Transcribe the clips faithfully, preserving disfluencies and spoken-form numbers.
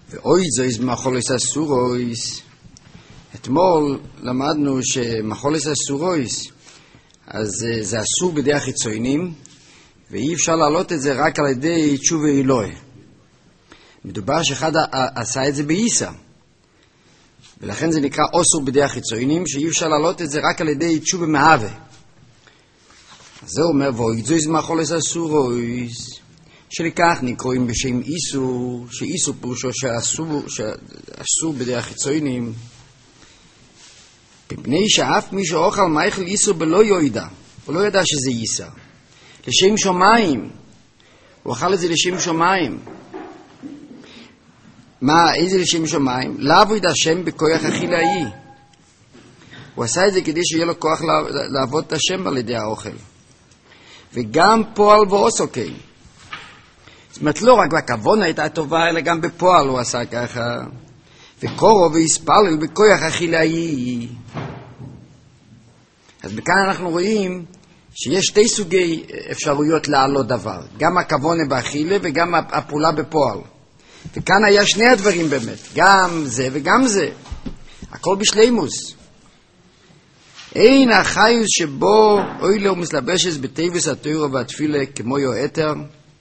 ואוי זויז מחולס אסורויס. אתמול למדנו שמחולס אסורויס, אז זה אסור בידי החיצונים, ואי אפשר להעלות את זה רק על ידי תשובה אלוהי. מדובר שאחד עשה את זה באיסה, ולכן זה נקרא אוסור בידי החיצונים, שאי אפשר להעלות את זה רק על ידי תשובה מהווה. אז זה אומר, ואוי זויז מחולס אסורויס, שלכך נקרואים בשם איסור, שאיסור פירושו שאסור, שאסור בידי החיצונים, מפני שאף מי שאוכל מאכל איסור בלא ידע, הוא לא ידע שזה איסר. לשם שמיים, הוא אכל את זה לשם שמיים. מה, איזה לשם שמיים? לעבוד השם בכוח אכילאי. הוא עשה את זה כדי שיהיה לו כוח לעבוד את השם על ידי האוכל. וגם פועל ועושו כן. זאת אומרת, לא רק בכוונה הייתה טובה, אלא גם בפועל הוא עשה ככה. וקורו והספלל בכוח אכילאי. אז בכאן אנחנו רואים שיש שתי סוגי אפשרויות לעלות דבר. גם הכוונה באכילה וגם הפעולה בפועל. וכאן היה שני הדברים באמת. גם זה וגם זה. הכל בשלימוס. אין החיוס שבו אוי לו מסלבשס בטבעס התורה והתפילה כמו יועתר.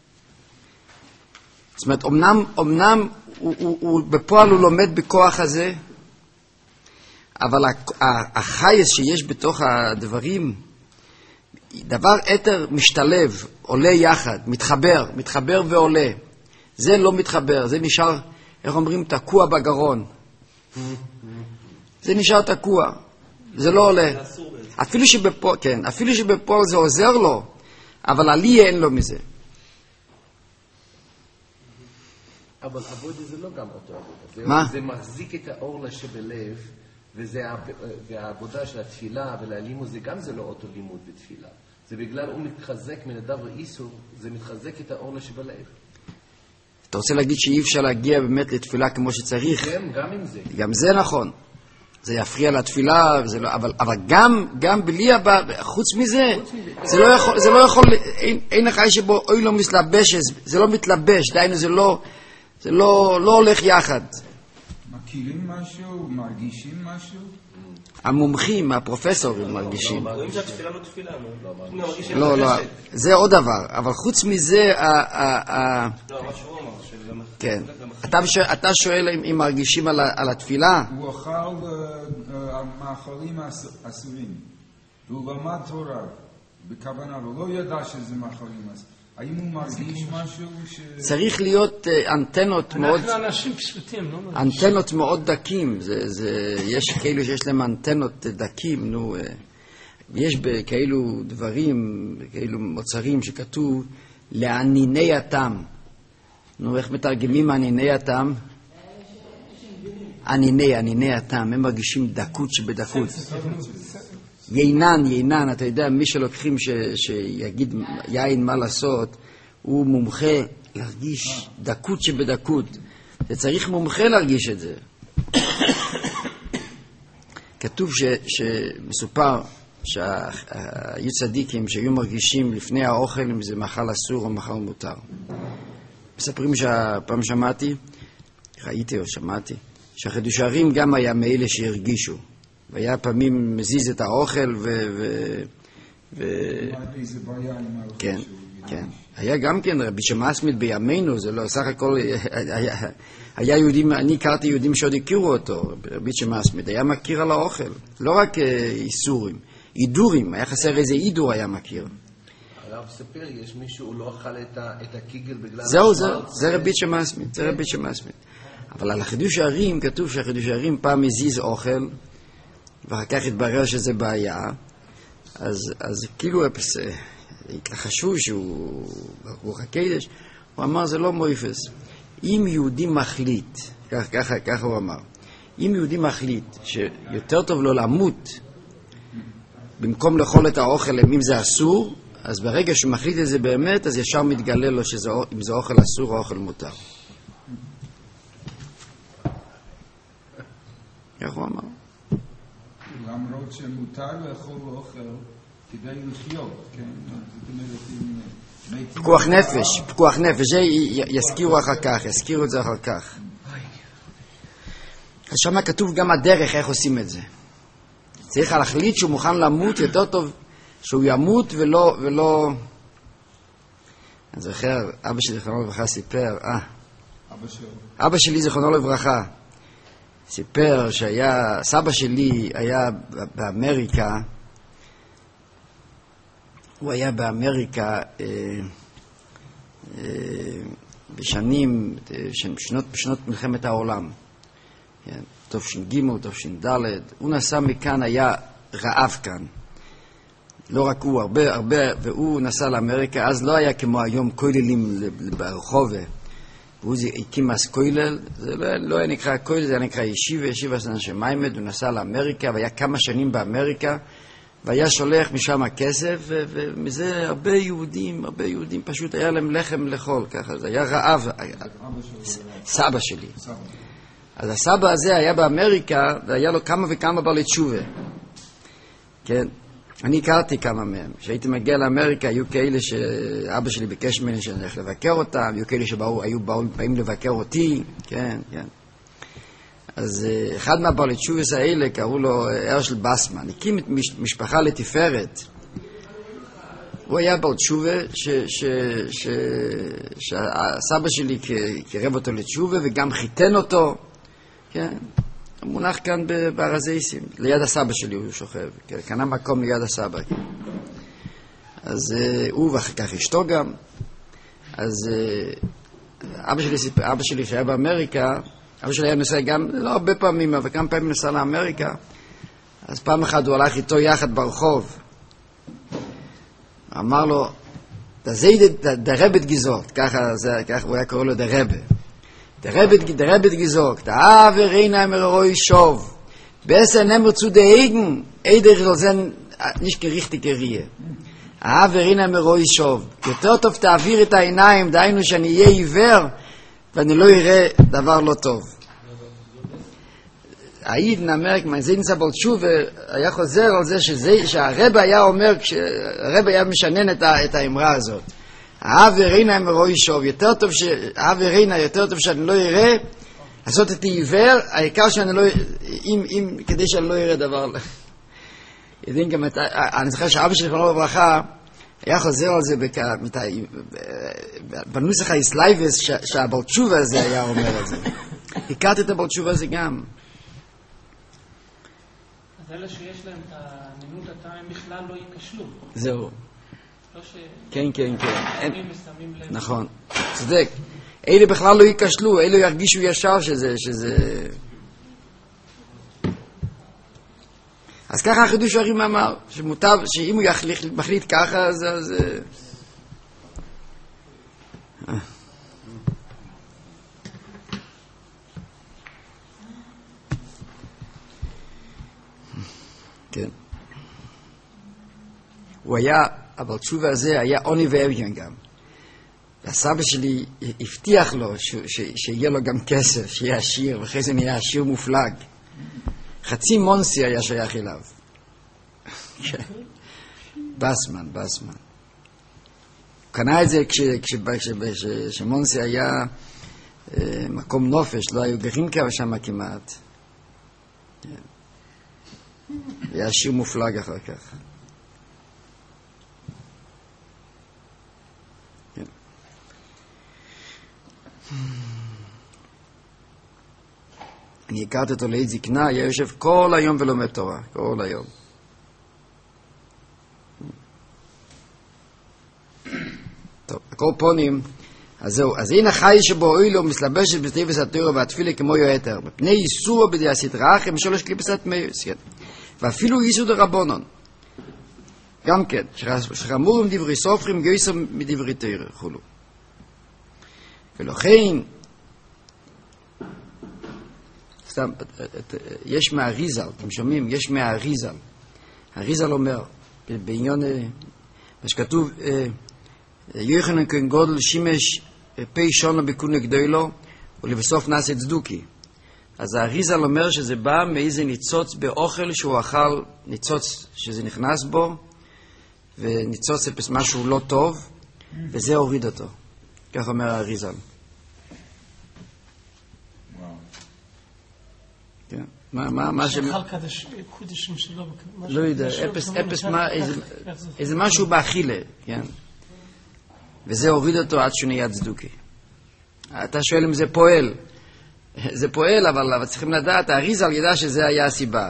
זאת אומרת, אמנם, אמנם הוא, הוא, הוא, בפועל הוא לומד בכוח הזה, אבל החייס שיש בתוך הדברים, דבר אתר משתלב, עולה יחד, מתחבר, מתחבר ועולה. זה לא מתחבר, זה נשאר, איך אומרים, תקוע בגרון. זה נשאר תקוע, זה לא עולה. אפילו שבפועל, כן, אפילו שבפועל זה עוזר לו, אבל עלי אין לו מזה. אבל עבודה זה לא גם אותו עבודה. מה? זה מחזיק את האור שבלב, והעבודה של התפילה וללימוד, זה גם זה לא אותו לימוד בתפילה. זה בגלל הוא מתחזק מן הדבר איסור, זה מתחזק את האור שבלב. אתה רוצה להגיד שאי אפשר להגיע באמת לתפילה כמו שצריך? כן, גם עם זה. גם זה נכון. זה יפריע לתפילה, וזה לא, אבל, אבל גם, גם בלי הבא, חוץ מזה, זה לא יכול, זה לא יכול, אין, אין החי שבו אוי לא מסלבש, זה לא מתלבש, דיינו זה לא, זה לא, לא הולך יחד. מכירים משהו? מרגישים משהו? המומחים, הפרופסורים מרגישים. רואים שהתפילה לא תפילה. לא, לא, זה עוד דבר. אבל חוץ מזה, לא, מה שהוא אמר. כן. אתה שואל אם מרגישים על התפילה? הוא אכל מאכלים אסורים. והוא למד תורה בכוונה, והוא לא ידע שזה מאכלים אסורים. האם הוא מרגיש משהו ש... צריך להיות אנטנות מאוד... אנחנו אנשים פשוטים, לא מרגישים. אנטנות מאוד דקים. יש כאלו שיש להם אנטנות דקים, נו... יש כאלו דברים, כאלו מוצרים שכתוב לעניני הטעם. נו, איך מתרגמים עניני הטעם? עניני, עניני הטעם. הם מרגישים דקות שבדקות. יינן, יינן, אתה יודע, מי שלוקחים ש, שיגיד יין מה לעשות, הוא מומחה להרגיש דקות שבדקות. זה צריך מומחה להרגיש את זה. כתוב ש, שמסופר שהיו צדיקים שהיו מרגישים לפני האוכל אם זה מאכל אסור או מאכל מותר. מספרים שפעם שמעתי, ראיתי או שמעתי, שהחידוש הערים גם היה מאלה שהרגישו. והיה פעמים מזיז את האוכל ו... ו... ו... כן, כן. היה גם כן רבי שמאסמית בימינו, זה לא, סך הכל, היה, היה יהודים, אני הכרתי יהודים שעוד הכירו אותו, רבי שמאסמית, היה מכיר על האוכל, לא רק איסורים, אידורים, היה חסר איזה אידור היה מכיר. הרב ספר, יש מישהו, הוא לא אכל את הקיגל בגלל... זהו, זהו, זה רבי שמאסמית, זה רבי שמאסמית. אבל על החידוש הערים, כתוב שהחידוש הערים פעם מזיז אוכל, ואחר כך התברר שזה בעיה, אז, אז כאילו התלחשו שהוא ברוך הקדש, הוא אמר זה לא מויפס. אם יהודי מחליט, כך, ככה, ככה הוא אמר, אם יהודי מחליט שיותר טוב לו למות, במקום לאכול את האוכל, אם זה אסור, אז ברגע שהוא מחליט את זה באמת, אז ישר מתגלה לו שזה, אם זה אוכל אסור או אוכל מותר. איך הוא אמר? למרות שמותר לאכול אוכל כדי לחיות, כן? פיקוח נפש, פיקוח נפש, זה יזכירו אחר כך, יזכירו את זה אחר כך. אז שם כתוב גם הדרך איך עושים את זה. צריך להחליט שהוא מוכן למות, יותר טוב שהוא ימות ולא, ולא... אני זוכר, אבא שלי זכרונו לברכה סיפר, אה, אבא שלו. אבא שלי זכרונו לברכה סיפר שהיה, סבא שלי היה באמריקה, הוא היה באמריקה אה, אה, בשנים, שנות, בשנות מלחמת העולם. כן, טוב ש"ג, טוב ש"ד, הוא נסע מכאן, היה רעב כאן. לא רק הוא, הרבה, הרבה, והוא נסע לאמריקה, אז לא היה כמו היום כוללים ברחוב, והוא הקים אז כולל, זה לא, לא היה נקרא כולל, זה היה נקרא ישיבה, ישיבה סנן שמיימד, הוא נסע לאמריקה, והיה כמה שנים באמריקה, והיה שולח משם כסף, ו- ומזה הרבה יהודים, הרבה יהודים פשוט היה להם לחם לאכול, ככה, זה היה רעב, סבא שלי. אז הסבא הזה היה באמריקה, והיה לו כמה וכמה בעלי תשובה. כן? אני הכרתי כמה מהם. כשהייתי מגיע לאמריקה, היו כאלה שאבא שלי ביקש ממני שאני הולך לבקר אותם, היו כאלה שהיו באים לבקר אותי, כן, כן. אז אחד מהבעלי תשובס האלה, קראו לו הרשל בסמן, הקים את משפחה לתפארת. הוא היה בעל תשובה שהסבא שלי קרב אותו לתשובה וגם חיתן אותו, כן. הוא מונח כאן בארזייסים, ליד הסבא שלי הוא שוכב, קנה מקום ליד הסבא. כן. אז הוא ואחר כך אשתו גם. אז אבא שלי, אבא שלי שהיה באמריקה, אבא שלי היה נוסע גם, לא הרבה פעמים, אבל כמה פעמים נסע לאמריקה. אז פעם אחת הוא הלך איתו יחד ברחוב. אמר לו, דרבת גזוק, ככה, ככה הוא היה קורא לו דרבה. דרבת גזוק, דאב ורינה אמרוי שוב. בסר נמר צו דהיגן, אידר לזן, nicht gerichtig gerie. אהב ורינה אמרוי שוב. יותר טוב תעביר את העיניים, דהיינו שאני אהיה עיוור, ואני לא אראה דבר לא טוב. העיד נאמר, כמה זה נמצא בעל תשובה, היה חוזר על זה שזה, שהרבא היה אומר, כשהרבא היה משנן את, את האמרה הזאת. האב ורינה אמרוי שוב, יותר טוב ש... האב ורינה, יותר טוב שאני לא אראה, לעשות את עיוור, העיקר שאני לא... אם, אם, כדי שאני לא אראה דבר... יודעים גם את... אני זוכר שאבא שלי זכרונו לברכה, היה חוזר על זה בק... מת... בנוסח האסלייבס שהבעל תשובה הזה היה אומר את זה. הכרתי את הבעל תשובה הזה גם. אז אלה שיש להם את המינות הטעם בכלל לא ייכשלו. זהו. לא ש... כן, כן, כן. שמים ושמים לב. נכון, צודק. אלה בכלל לא ייכשלו, אלה ירגישו ישר שזה... שזה... אז ככה החידוש הרים אמר, שמוטב, שאם הוא יחליט, מחליט ככה, אז... אז... כן. הוא היה, אבל תשובה הזה היה עוני ואביון גם. הסבא שלי הבטיח לו ש, ש, שיהיה לו גם כסף, שיהיה עשיר, ואחרי זה נהיה עשיר מופלג. חצי מונסי היה שייך אליו. בסמן, בסמן. הוא קנה את זה כשמונסי היה אה, מקום נופש, לא היו גרים כאלה שם כמעט. היה עשיר מופלג אחר כך. אני הכרתי אותו לעת זקנה, היה יושב כל היום ולומד תורה, כל היום. טוב, הקורפונים, אז זהו, אז הנה חי שבו אוי לו מסלבשת בטבעס התורה והתפילה כמו יתר, בפני איסור בדי הסדרה אחרי משולש קליפסת מיוס, כן. ואפילו איסור דרבנון. גם כן, שחמור עם דברי סופרים, גויסר מדברי תורה, חולו. ולכן, סתם, יש מהאריזל, אתם שומעים? יש מהאריזל. האריזל אומר, בעניין, מה שכתוב, יוחנן כהן גודל שימש פי שונה בקונה גדולו, ולבסוף נעשה צדוקי. אז האריזל אומר שזה בא מאיזה ניצוץ באוכל שהוא אכל, ניצוץ שזה נכנס בו, וניצוץ זה משהו לא טוב, וזה הוריד אותו. כך אומר האריזל. כן. מה, מה, מה ש... שאכל קודשים שלו. לא יודע, אפס, אפס, מה, איזה משהו באכילה, כן. וזה הוריד אותו עד שהוא נהיה צדוקי. אתה שואל אם זה פועל. זה פועל, אבל צריכים לדעת, האריזל ידע שזה היה הסיבה.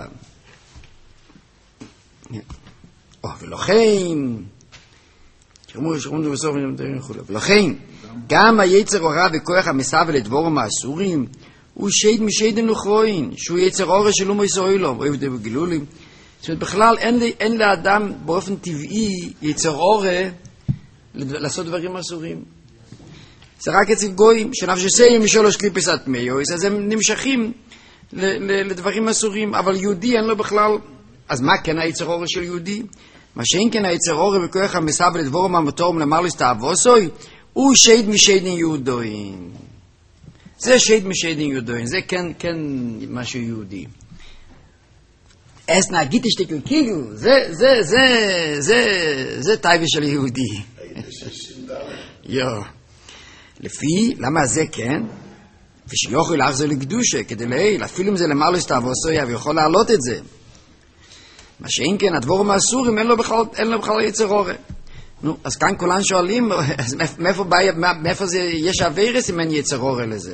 או, ולכן, שרמו, שרמו זה בסוף, ולכן, גם היצר הורא וכוח המסע ולדבורם האסורים, הוא שייד משייד נוכרוין, שהוא יצר הורא שלא מויסוי לו, ואוהב די בגילולים. זאת אומרת, בכלל אין, אין לאדם באופן טבעי יצר הורא לעשות דברים אסורים. זה רק אצל גויים, שנפשסיים משולש קליפס אטמיוס, אז הם נמשכים לדברים אסורים, אבל יהודי אין לו בכלל, אז מה כן היצר הורא של יהודי? מה שאין כן היצר הורא בכוח המסע ולדבורם המטורם למרלוס תאבוסוי, הוא שייד משיידין יהודוין. זה שייד משיידין יהודוין, זה כן, כן משהו יהודי. אס נגיד תשתקו כאילו, זה, זה, זה, זה, זה טייבה של יהודי. יו. לפי, למה זה כן? ושיוכל להחזר לקדושה, כדי להיל, אפילו אם זה למרלוס תאבוסוי, הוא יכול להעלות את זה. מה שאין כן, הדבורם האסורים, אין לו בכלל, אין לו בכלל יצר הורא. נו, אז כאן כולן שואלים, אז מאיפה, מאיפה זה, יש אווירס אם אין יצר הורא לזה?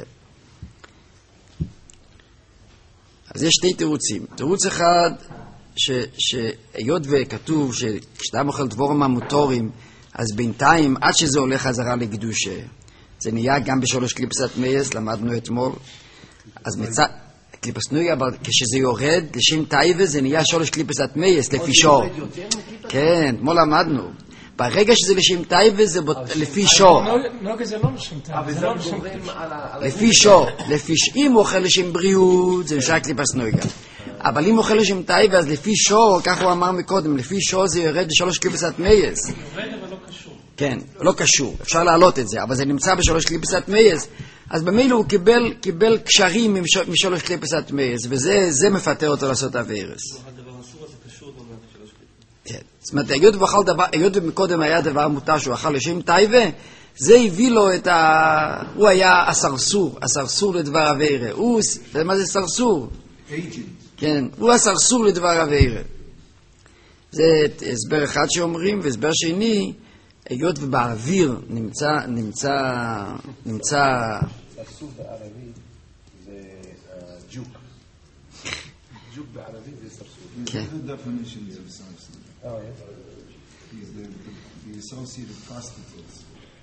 אז יש שתי תירוצים. תירוץ אחד, שהיות וכתוב שכשאדם אוכל דבורם המוטורים, אז בינתיים, עד שזה הולך חזרה לקדושה, זה נהיה גם בשלוש קליפסת מייס, למדנו אתמול, אז מצד, קליפס נוי, אבל כשזה יורד לשם טייבה, זה נהיה שלוש קליפסת מייס, לפי שור. כן, כמו למדנו. ברגע שזה לשם טייבה, זה לפי שור. נוגה זה לא לשם טייבה, זה לא לשם טייבה. לפי שור, אם הוא אוכל לשם בריאות, זה נשאר קליפס נוי גם. אבל אם הוא אוכל לשם טייבה, אז לפי שור, כך הוא אמר מקודם, לפי שור זה יורד לשלוש קליפסת מייס. יורד אבל לא קשור. כן, לא קשור, אפשר להעלות את זה, אבל זה נמצא בשלוש קליפסת מייס, אז במילא הוא קיבל, קיבל קשרים משלוש קליפסת מייס, וזה, זה מפטר אותו לעשות אווירס. הדבר אסור הזה קשור גם לשלוש קליפסת. כן, זאת אומרת, היות ואכל דבר, היות ומקודם היה דבר מותר שהוא אכל לשם טייבה, זה הביא לו את ה... הוא היה הסרסור, הסרסור לדבר אווירה. הוא, מה זה סרסור? כן, הוא הסרסור לדבר אווירה. זה הסבר אחד שאומרים, והסבר שני, היות ובאוויר נמצא, נמצא, נמצא... סרסור בערבית זה ג'וק. ג'וק בערבית זה סרסור. כן. The definitions of sarsur. Oh, yes. Is the, the associated prostitutes.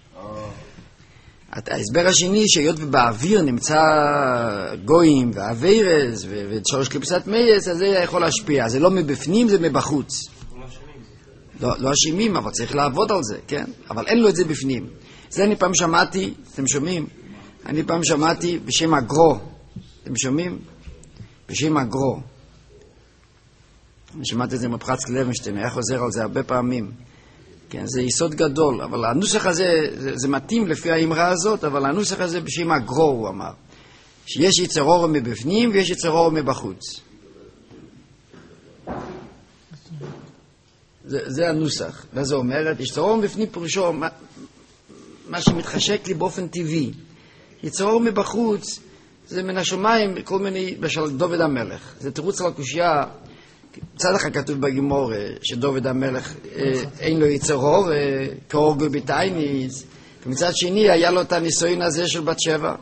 ההסבר השני, שהיות ובאוויר נמצא גויים ואווירס ושלוש קליפסת מייס, אז זה יכול להשפיע. זה לא מבפנים, זה מבחוץ. לא, לא אשימים, אבל צריך לעבוד על זה, כן? אבל אין לו את זה בפנים. זה אני פעם שמעתי, אתם שומעים? אני פעם שמעתי בשם הגרו. אתם שומעים? בשם הגרו. אני שמעתי את זה מפחץ לוינשטיין, היה חוזר על זה הרבה פעמים. כן, זה יסוד גדול, אבל הנוסח הזה, זה, זה מתאים לפי האמרה הזאת, אבל הנוסח הזה בשם הגרו, הוא אמר. שיש יצר הורא מבפנים ויש יצר הורא מבחוץ. זה, זה הנוסח. וזה אומרת, יצר הורא מבפנים פירושו, מה, מה שמתחשק לי באופן טבעי. יצר הורא מבחוץ, זה מן השמיים, כל מיני, בשל דוד המלך. זה תירוץ על הקושיה, מצד אחד כתוב בגימור שדוד המלך אין לו יצר הורא, כאורגו ביטייניס, ומצד שני היה לו את הניסוין הזה של בת שבע.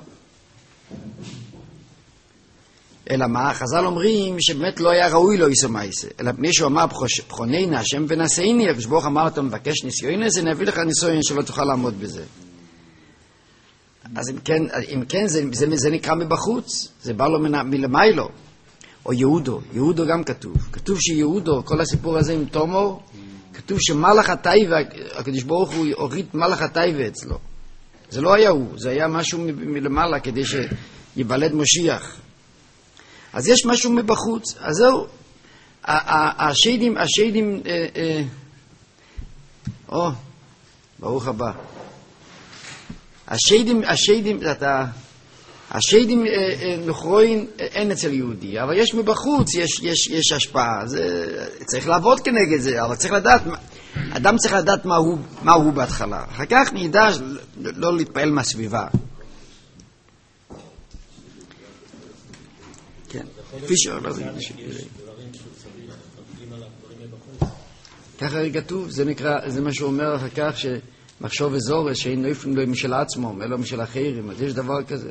אלא מה? חז"ל אומרים שבאמת לא היה ראוי לו איסו מייסה, אלא מישהו אמר בחוננה השם ונשאיני, הקדוש ברוך אמר אתה מבקש ניסיון הזה, אני אביא לך ניסיון שלא תוכל לעמוד בזה. אז אם כן, אם כן זה, זה, זה נקרא מבחוץ, זה בא לו מלמיילו. או יהודו, יהודו גם כתוב. כתוב שיהודו, כל הסיפור הזה עם תומור, כתוב שמלאך הטייבה, הקדוש ברוך הוא הוריד מלאך הטייבה אצלו. זה לא היה הוא, זה היה משהו מ- מלמעלה כדי שיוולד משיח. אז יש משהו מבחוץ. אז זהו, השיידים, השיידים, אה, אה, או, ברוך הבא. השיידים, השיידים, אתה... השיידים נוכרוין אין אצל יהודי, אבל יש מבחוץ, יש, יש, יש השפעה. זה, צריך לעבוד כנגד זה, אבל צריך לדעת, אדם צריך לדעת מה הוא, מה הוא בהתחלה. אחר כך נדע לא להתפעל מהסביבה. כן. פישר, לא זה קידושין. ככה כתוב, זה נקרא, זה מה שהוא אומר אחר כך, שמחשוב וזורש, שאין נויפים לו משל עצמו, אלא משל אחרים, אז יש דבר כזה.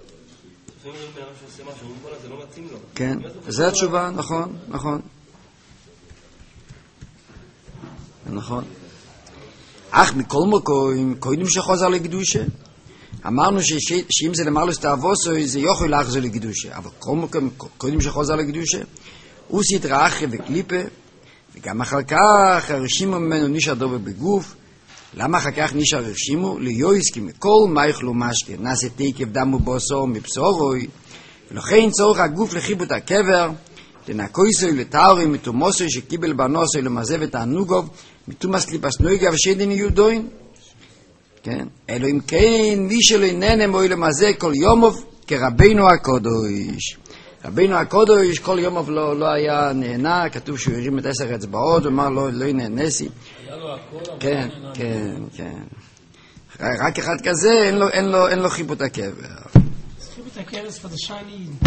כן, וזו התשובה, נכון, נכון. נכון. אך מכל מקום, קודם שחוזר לקדושה, אמרנו שאם זה למעלה סתאבוסו, זה יכול לחזור לקדושה, אבל כל מקום, קודם שחוזר לקדושה, הוא סדרה אחרי וקליפה, וגם אחר כך הרשימו ממנו נשאר דובר בגוף. למה אחר כך נשאר הרשימו? ליועס כי מכל מה יאכלו משקה, נעשה תקף דם ובוסו מבשורוי, ולכן צורך הגוף לחיבות הקבר, לנקויסוי לטאורי מתומוסוי שקיבל בנוסוי למזב את הענוגוב, מתומס קליפס נויגה ושדין יהודוין. כן? אלו אם כן, מי שלא איננה מוי למזה כל יומוב כרבינו הקודש. רבינו הקודש כל יומוב לא, לא היה נהנה, כתוב שהוא הרים את עשר אצבעות, ואמר לו, לא נהנסי. כן, כן, כן. רק אחד כזה, אין לו, אין לו, אין לו חיבות הקבר. חיבות הקבר זה for the shiny.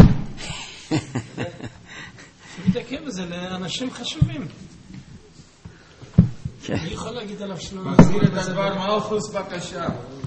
חיבות הקבר זה לאנשים חשובים. אני יכול להגיד עליו שלום. מחזיר את הדבר מלכוס בבקשה.